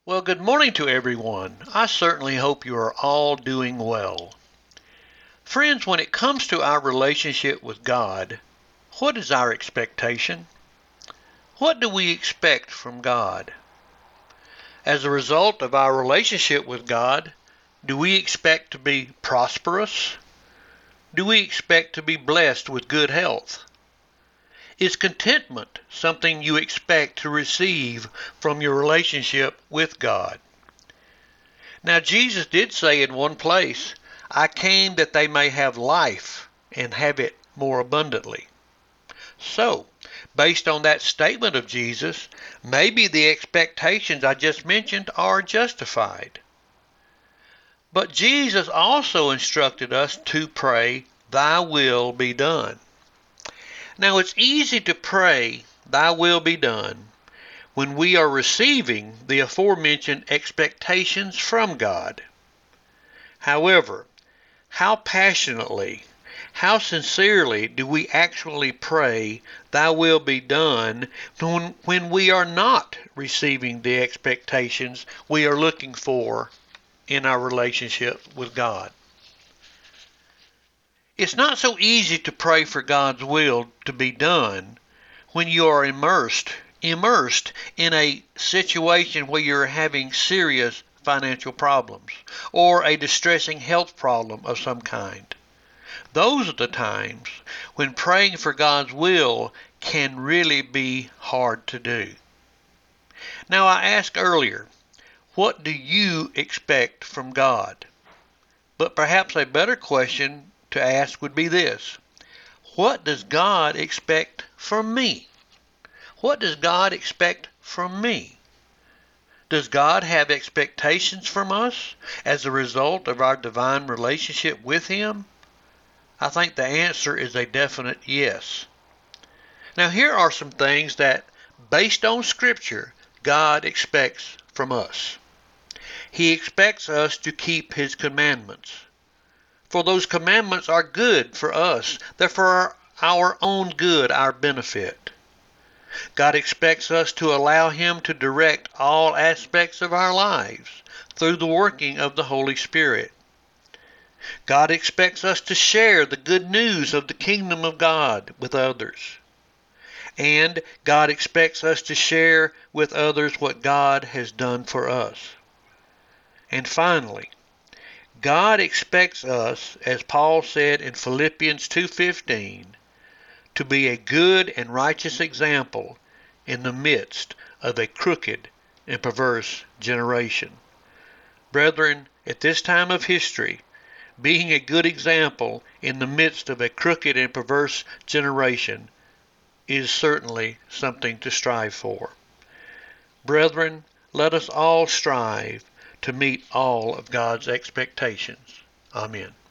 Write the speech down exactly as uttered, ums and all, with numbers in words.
Well, good morning to everyone. I certainly hope you are all doing well. Friends, when it comes to our relationship with God, what is our expectation? What do we expect from God? As a result of our relationship with God, do we expect to be prosperous? Do we expect to be blessed with good health? Is contentment something you expect to receive from your relationship with God? Now, Jesus did say in one place, I came that they may have life and have it more abundantly. So, based on that statement of Jesus, maybe the expectations I just mentioned are justified. But Jesus also instructed us to pray, Thy will be done. Now, it's easy to pray, Thy will be done, when we are receiving the aforementioned expectations from God. However, how passionately, how sincerely do we actually pray, Thy will be done, when, when we are not receiving the expectations we are looking for in our relationship with God? It's not so easy to pray for God's will to be done when you are immersed, immersed in a situation where you're having serious financial problems or a distressing health problem of some kind. Those are the times when praying for God's will can really be hard to do. Now, I asked earlier, what do you expect from God? But perhaps a better question to ask would be this: what does God expect from me? What does God expect from me? Does God have expectations from us as a result of our divine relationship with Him? I think the answer is a definite yes. Now, here are some things that, based on Scripture, God expects from us. He expects us to keep His commandments. For those commandments are good for us. They're for our, our own good, our benefit. God expects us to allow Him to direct all aspects of our lives through the working of the Holy Spirit. God expects us to share the good news of the kingdom of God with others. And God expects us to share with others what God has done for us. And finally, God expects us, as Paul said in Philippians two fifteen, to be a good and righteous example in the midst of a crooked and perverse generation. Brethren, at this time of history, being a good example in the midst of a crooked and perverse generation is certainly something to strive for. Brethren, let us all strive to meet all of God's expectations. Amen.